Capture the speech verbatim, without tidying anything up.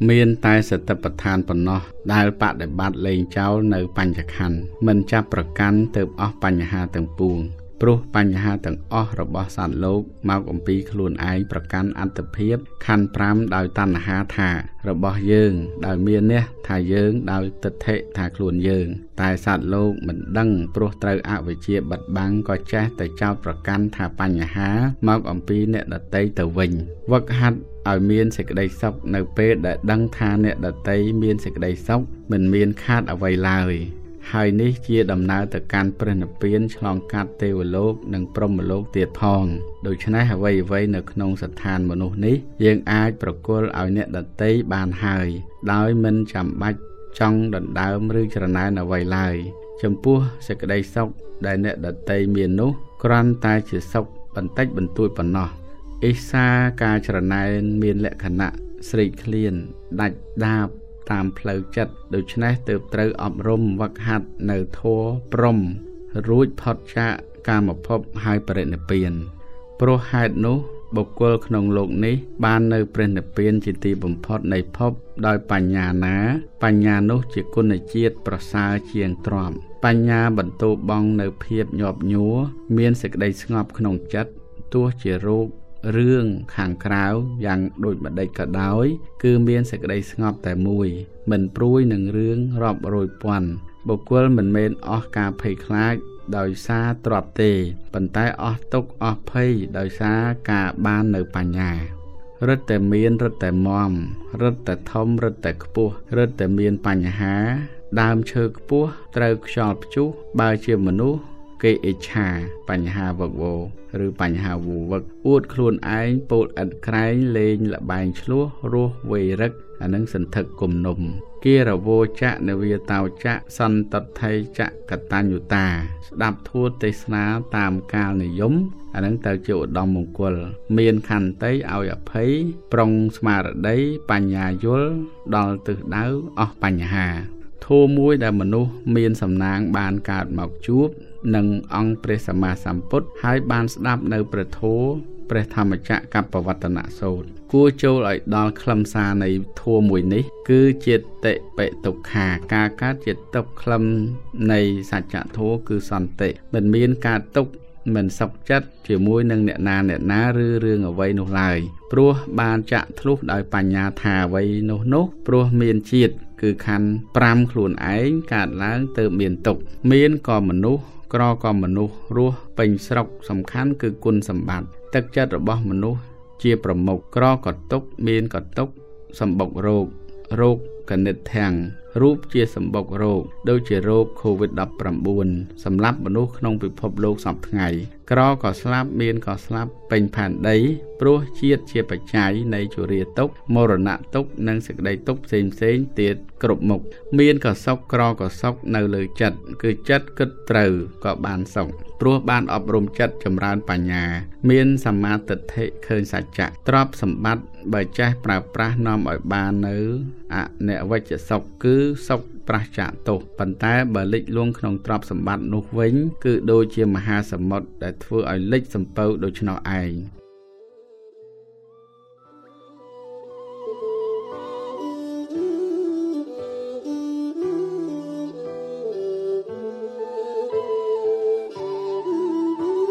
មានតែសតិប្បដ្ឋានប៉ុណ្ណោះដែលបដិបត្តិលែងចោលនៅបញ្ចខណ្ឌមិនចាប់ប្រកាន់ទៅអស់បញ្ហាទាំងពួងព្រោះបញ្ហាទាំងអស់របស់សត្វលោកមកអំពីខ្លួនឯងប្រកាន់អត្តភាពខណ្ឌប្រាំដោយតណ្ហាថារបស់យើងដោយមាននេះថាយើងដោយទិដ្ឋិថាខ្លួនយើងតែសត្វលោកមិនដឹងព្រោះត្រូវអវិជ្ជាបិទបាំងក៏ចេះតែចោទប្រកាន់ថាបញ្ហាមកអំពីអ្នកដតីទៅវិញវឹកហាត់ឲ្យមានសេចក្តីសុខនៅពេលដែលដឹងថាអ្នកដតីមានសេចក្តីសុខមិនមានខាតអ្វីឡើយហើយនេះជាដំណើរទៅកាន់ព្រះនិព្វានឆ្លងកាត់ទេវលោកនិងព្រហ្មលោកទៀតផងដូច្នេះអ្វីអ្វីនៅក្នុងស្ថានមនុស្សនេះយើងអាចប្រគល់ឲ្យអ្នកដតីបានហើយដោយមិនចាំបាច់ចង់ដណ្ដើមឬច្រណែនអ្វីឡើយចំពោះសេចក្តីសុខដែលអ្នកដតីមាននោះគ្រាន់តែជាសុខបន្តិចបន្តួចប៉ុណ្ណោះអេសាការច្រណែនមានលក្ខណៈស្រេកឃ្លានដាច់ដាបតាមផ្លូវចិត្តដូច្នេះទើបត្រូវអប់រំវឹកហាត់នៅធម៌ព្រំរួចផុតចាកកាមភពហើយបរិនិព្វានព្រោះហេតុនោះបុគ្គលក្នុងលោកនេះបាននៅព្រះនិព្វានជាទីបំផុតនៃភពដោយបញ្ញាណាបញ្ញានោះជាគុណជាតិប្រសើរជាងទ្រព្យបញ្ញាបន្ទោបង់នៅភាពញាប់ញួរមានសេចក្តីស្ងប់ក្នុងចិត្តទោះជារោគរឿងខាងក្រៅយ៉ាងដូចម្ដេចក៏ដោយគឺមានសេចក្តីស្ងប់តែមួយមិនព្រួយនឹងរឿងរាប់រយពាន់បុគ្គលមិនមែនអស់ការភ័យខ្លាចដោយសារទ្រព្យទេប៉ុន្តែអស់ទុក្ខអស់ភ័យដោយសារការបាននៅបញ្ញារឹតតែមានរឹតតែមមរឹតតែធំរឹតតែខ្ពស់រឹតតែមានបញ្ហាដើមឈើខ្ពស់ត្រូវខ្យល់ព្យុះបើជាមនុស្សគេអិច្ឆាបញ្ហាវឹកវរឬបញ្ហាវូវឹកអួតខ្លួនឯងពោលឥតក្រែងលេងលបែងឆ្លោះរស់វេរឹកអានឹងសន្ធឹកគំនុំគារវោចៈនវាតោចៈសន្តថៃចៈកតញ្ញុតាស្ដាប់ធម៌ទេសនាតាមកាលនិយមអានឹងទៅជាឧត្តមមង្គលមានខន្តីឲ្យអភ័យប្រុងស្មារតីបញ្ញាយល់ដល់ទិសដៅអស់បញ្ហាធម៌មួយដែលមនុស្សមានសំណាងបានកើតមកជួបនឹងអង្គព្រះសម្មាសម្ពុទ្ធហើយបានស្ដាប់នៅព្រះធម៌ព្រះធម្មចក្រកប្បវត្តនសូត្រគួរចូលឲ្យដល់ខ្លឹមសារនៃធម៌មួយនេះគឺចិត្តបិទុក្ខាការកើតជាទុក្ខខ្លឹមនៃសច្ចធម៌គឺសន្តិមិនមានការទុក្ខមិនសុខចិត្តជាមួយនឹងអ្នកណាអ្នកណាឬរឿងអ្វីនោះឡើយព្រោះបានចាក់ធ្លុះដោយបញ្ញាថាអ្វីនោះនោះព្រោះមានជាតិគឺខណ្ឌប្រាំខ្លួនឯងកើតឡើងទៅមានទុក្ខមានក៏មនុស្សក្រក៏មនុស្សរស់ពេញស្រុកសំខាន់គឺគុណសម្បត្តិទឹកចិត្តរបស់មនុស្សជាប្រមុខក្រក៏ទុក្ខមានក៏ទុក្ខសម្បុករោគរោគកនិតធាំងរូបជាសម្បុករោគដូចជារោគ កូវីដ ដប់ប្រាំបួន សម្រាប់មនុស្សក្នុងពិភពលោកសពថ្ងៃក្រក៏ស្លាប់មានក៏ស្លាប់ពេញផែនដីព្រោះជាតិជាបច្ច័យនៃជរាទុក្ខមរណៈទុក្ខនិងសេចក្តីទុក្ខផ្សេងផ្សេងទៀតគ្រប់មុខមានក៏សុខក្រក៏សុខនៅលើចិត្តគឺចិត្តគិតត្រូវក៏បានសុខព្រោះបានអប់រំចិត្តចម្រើនបញ្ញាមានសមាទិដ្ឋិឃើញសច្ចៈទ្រព្យសម្បត្តិបើចេះប្រើប្រាស់នាំឲ្យបាននៅអនិវច្ចសុខគឺសុខប្រះចាកទោសប៉ុន្តែបើលិចលង់ក្នុងទ្រព្យសម្បត្តិនោះវិញគឺដូចជាមហាសមុទ្រដែលធ្វើឲ្យលិចសំពៅដូច្នោះឯង